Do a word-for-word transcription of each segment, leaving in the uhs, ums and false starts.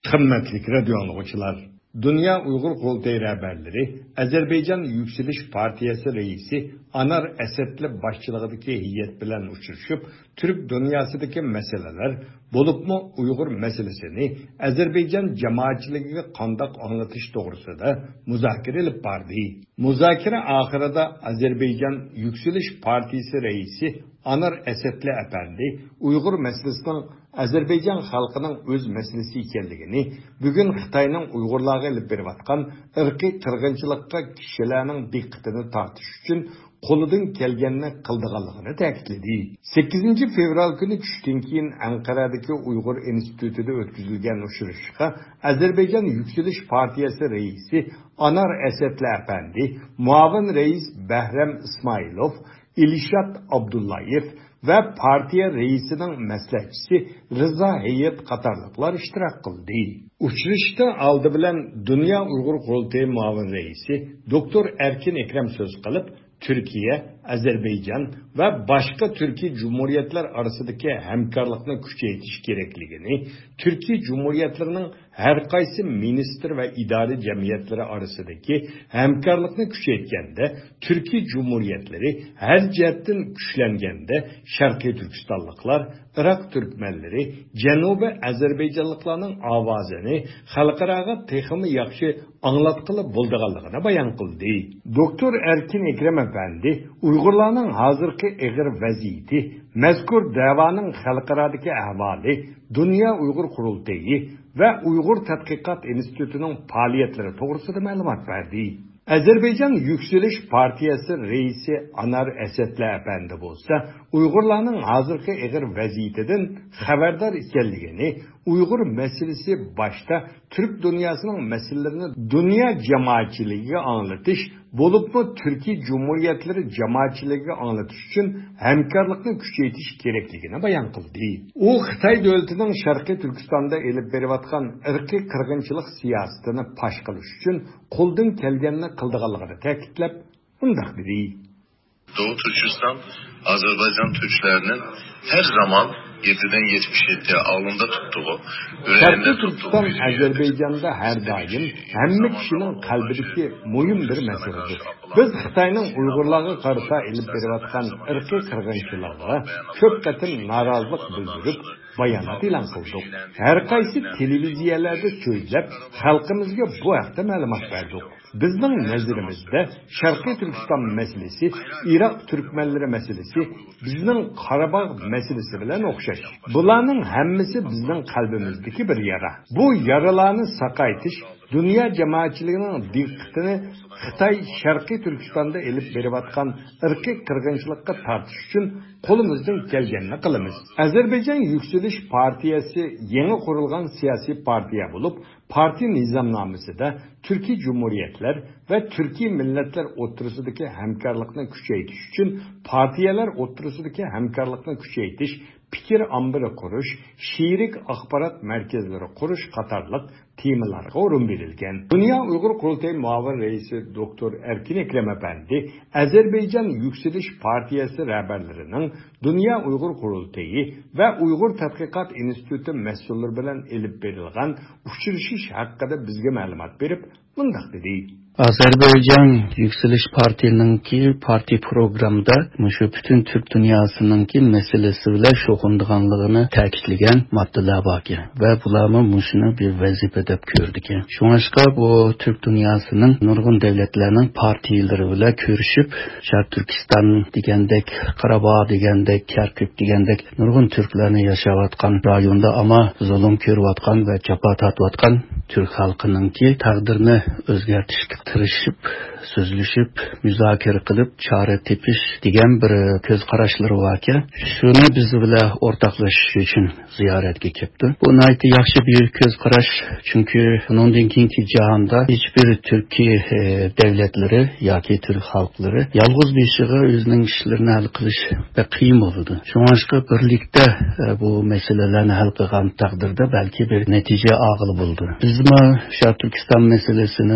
Himmetlik radyo anlıqçılar. Dünya Uygur Kurultayı rəhbərləri Azerbaycan Yükseliş Partiyası reisi Anar Esedli başçılığındaki heyet bilen uçuşup Türk dünyasındaki meseleler bolupmu Uygur meselesini Azerbaycan cemaatçiliğine kandak anlatış doğrusu da müzakere edip bardı. Müzakere ahirada Azerbaycan Yükseliş Partisi reisi Anar Esedli Efendi Uygur meselesinin Azerbaycan halkının öz meselesi ikenligini, bugün Xitayning Uygurlarga elib berayotgan irqiy qirg'inchilikqa kishilarning diqqatini tortish uchun qo'lidan kelganini qildiganligini ta'kidladi. sakkizinchi fevral kuni tushdan keyin Anqaradagi Uyg'ur institutida o'tkazilgan uchrashuvga Azerbaycan Yükselish Partiyasi raisi Anar Esedli Efendi, muavin rais Bahram Ismailov, İlişat Abdullayev ve partiya reisinin məsləhətçisi Rıza Heyet qatarlıqlar iştirak qıldı. Uçuruşda aldı bilen Dünya Uygur Kurultayı muavin reisi Doktor Erkin Ekrem söz qılıp, Türkiye, Azerbaycan ve başka Türkiye Cumhuriyetler arasındaki hemkarlıkını küçeytiş gerekligini, Türkiye Cumhuriyetlerinin her kaysi minister ve idari cemiyetleri arasındaki hemkarlıkını küçeytkende, Türkiye Cumhuriyetleri her cihetten güçlengende Şarkı Türkistanlıklar, Irak Türkmenleri, Cenubi Azerbaycanlıklarının avazını halkarağa teximi yakşı anlatkılı bulduğalığına bayan kıldı. Doktor Erkin Ekrem Efendi, Uygurlarning hazırki egir vaziyeti, mezkur davanın halkaradaki ahvali, Dünya Uygur Kurultayı ve Uygur Tadqiqat Enstitüsü'nün faaliyetleri doğrusunda malumat verdi. Azerbaycan Yükseliş Partiyası reisi Anar Esedli Efendi bolsa, Uygurlarning hazırki egir vaziyetinden haberdar ikenligini, Uygur meselesi başta Türk dünyasının meselelerini dünya cemaatçiliğine anlatış, bolupmu Türkiye Cumhuriyetleri cemaatçiliğine anlatış için hemkarlıkını küçeytiş gerekligini bayan kıldı. O Xitay devletinin Şarkı Türkistan'da elip beriyotgan irqiy qirg'inchilik siyasetini paş qilish için qo'ldan kelganini qildiganligini ta'kidlab, bundaq dedi. Doğu Türkistan, Azerbaycan Türklerinin her zaman yediden yetmiş yediye alında tuttuğu, Şarkı Türkistan Azerbaycan'da her daim hemme kişinin kalbideki mühim bir meseledir. Biz Xitayning Uygurlarga qarata elib berayotgan irqiy qirg'inchilikqa ko'p qatim norozilik bildirib, bayonot e'lon qildik. Har qaysi televiziyalarda so'zlab, xalqimizga bu haqda ma'lumot berdik. Bizning nazarimizda Sharqiy Turkiston masalasi, Iroq Türkmenleri masalasi bizning Qarabağ masalasi bilan o'xshash. Bularning hammasi bizning qalbimizdagi bir yara. Bu yaralarni saqaytish dünya cemaatçiliğinin diqqatini Xitay Sharqiy Turkistonda elib berayotgan irqiy qirg'inchilikqa tortish uchun qo'limizdan kelganini qilamiz. Azerbaycan Yükselish Partiyasi yangi qurilgan siyosiy partiya bo'lib, partiya nizomnomasida Türkiye Cumhuriyetler ve Türkiye milletler o'rtasidagi hamkorlikni kuchaytirish uchun partiyalar o'rtasidagi hamkorlikni kuchaytirish, fikir ambiri qurish, şiirik axborot markazlari qurish qatorliq temalarga o'rin berilgan. Dünya Uygur Kurultayı muavin reisi Doktor Erkin Ekrem Efendi, Azerbaycan Yükselish Partiyasi rəhbərlərinin Dünya Uygur Kurultayı ve Uygur Tadqiqat Enstitüsü məsulları bilan elib berilgan uchrashish haqida bizga ma'lumot berib, bundaq dedi. Azerbaycan Yükseliş Parti'ninki parti programda şu bütün Türk dünyasınınki meselesi bile şokunduğanlığını ta'kidlagan maddeler var ki ve bularımı muşunu bir vazife edip gördük ki. Şunaşka bu Türk dünyasının nurgun devletlerinin partileri bile görüşüp Şark Türkistan digendek, Karabağ digendek, Kerkük digendek nurgun Türklerini yaşavatkan rayonda ama zulüm körüvatkan ve capa tatvatkan Türk halkınınki takdirini özgertişki tırışıp, sözlüşüp, müzakere kılıp, çare tepiş diyen bir göz qarashları var ki, şunu bizi bile ortaklaşış için ziyaretge kepti. Bu naiti yaxşı bir göz qaraş, çünkü bunun dinkinki cihanda hiçbir Türkiye e, devletleri, yaki Türk halkları, yalğız bir şığı özünün işlerini hal kılış ve kıyım oldu. Şu aşkı birlikte e, bu meselelerini hal kılgan takdirde belki bir netice ağıl buldu. Bizim Şark Türkistan meselesini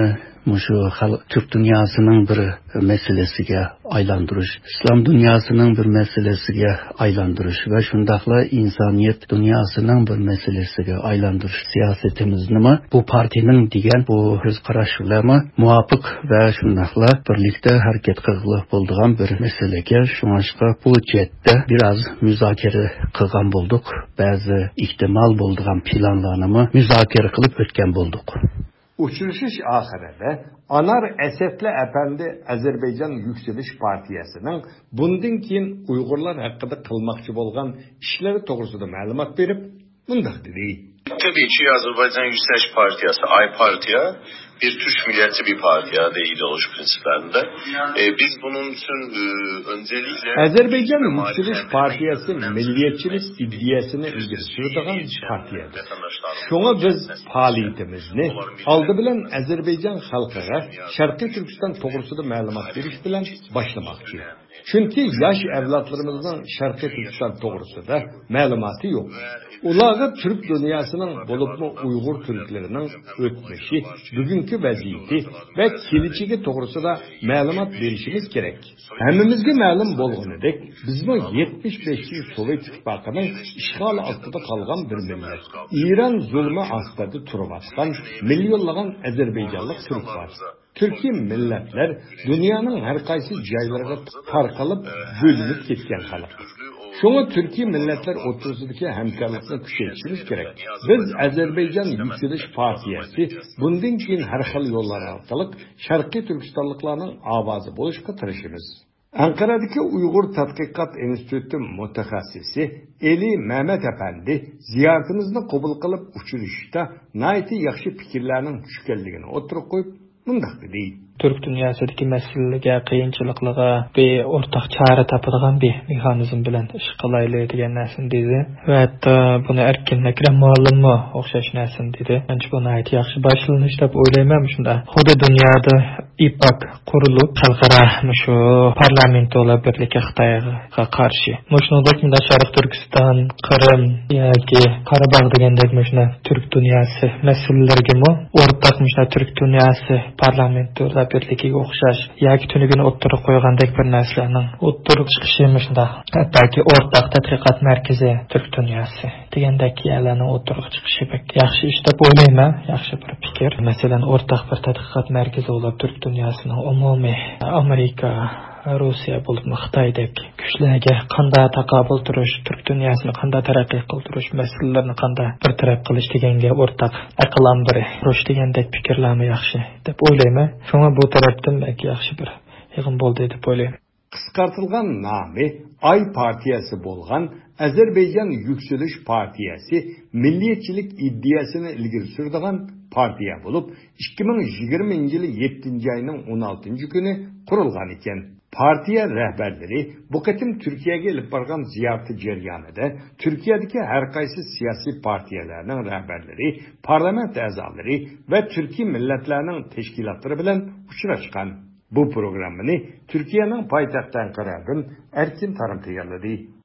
şu Türk dünyasının bir meselesiga aylandırış, İslam dünyasının bir meselesiga aylandırış ve şundaqla insaniyet dünyasının bir meselesiga aylandırış siyasetimizni mi bu partinin degan bu öz qarashlarmi muvafiq ve şundaqla birlikte hareket qilib bo'lgan bir meseleге şuңашqa bu jetdə biraz müzakere qilgan bolduq. Bazı ihtimal bo'lgan planlarni müzakere qilib o'tgan bolduq. Uçuruşuş ahirede Anar Esedli Efendi Azerbaycan Yükseliş Partiyasının bundan keyin Uygurlar hakkında kılmakçı bolgan işleri doğrusunda malumat verip bundak dedi. Tabii ki Azerbaycan Yükseliş Partiyası, Ay Partiya bir Türk milliyetçi bir partiya de ideoloji prensiplerinde. E, biz bunun için e, öncelikle Azerbaycan Yükseliş Partiyası milliyetçilik iddiasını ilgili sürdüğün partiyadır. Şuna biz faaliyetimizni aldı bilen Azerbaycan halkına Şarkı Türkistan doğrusunda malumat veriş bilen başlamakçı. Çünkü yaş evlatlarımızın Şarkı Türkistan doğrusunda malumatı yok. Ulağı Türk dünyasının bulup mu Uygur Türklerinin ötmüşü, bugünkü vaziyeti ve geleceği doğrusunda malumat verişimiz gerek. Hemimizge malum bolğanıdek, biz bu yetmiş beşinci Sovyet İttifakının işgal altında kalgan bir millet. İran zulmü astında turvatkan, milyonlagan Azerbaycanlık Türk var. Türkiye milletler dünyanın her kaysi caylarına tarkalıp bölünüp ketken halıktır. Şuna Türkiye milletler oturusundaki hemkarlıkını küçültmemiz gerek. Biz Azerbaycan Yükseliş Partiyası bundan keyin her xil yollar arkalık Şarkı Türkistanlıklarının avazı buluşka tırışımız. Ankara'daki Uygur Tatkikat Enstitüsü mütehassisi Eli Mehmet Efendi ziyaretimizini kabul kılıp uçuruşta naiti yaxşı fikirlerinin düşkelliğini oturup koyup bundak dedi. Türk dünyasındaki meselelerge, kıyınçılıklığa bir ortak çare tapıdığan bir mekanizm bilen iş kılaylı degen näsin dedi. Ve hatta bunu erken ekrem muallımı okşaş näsin dedi. Bence buna ait yaxşı başlanış dep oylayman şunda. Huda dünyada İPAK kurulup halkara şu parlamentolar birlikte Xitayga karşı. Muşnuduk munda Şarkı Türkistan, Kırım yoki Qarabağ degandek muşna Türk dünyası meselelerge mi ortak muşna Türk dünyası parlamentolar birligiga o'xshash yoki tunigini o'ttirib qo'ygandek bir narsalarning o'ttirib chiqishimizda hattoki o'rtaq tadqiqot markazi Türk dunyosi degandek yerlarning o'ttirib chiqishi yaxshi ish deb o'ylayman, yaxshi bir fikr. Masalan, o'rtaq bir tadqiqot markazi bo'lib Türk dunyosining umumiy Amerika, Rossiya bo'lib Xitoydek kuchlarga qanday taqobil turish, Türk dunyosini qanday taraqqiy qildirish, masalalarni qanday bir taraf qilish deganga o'rtaq aqlam bir rush degandek fikrlarni yaxshi deb o'ylayman. Shunga bu tarafdan belki yaxshi bir yig'in bo'ldi deb o'ylayman. Qisqartılgan nami Ay Partiyası bolgan Azerbaycan Yükseliş Partiyası milliyetçilik iddiasını ilgili sürdüğün partiya bulup ikki ming yigirmanchi yılı yettinchi ayının o'n oltinchi günü kurulgan iken. Partiya rəhbərləri bu qatim Türkiye'ye gelip bargan ziyareti ceryanında Türkiye'deki her kaysi siyasi partiyalarının rəhbərləri, parlament əzaları ve Türkiye milletlerinin teşkilatları bilen uçuraşkan. Bu programını Türkiye'nin payitahtı Ankara'dan Erkin Tarım tayarladı.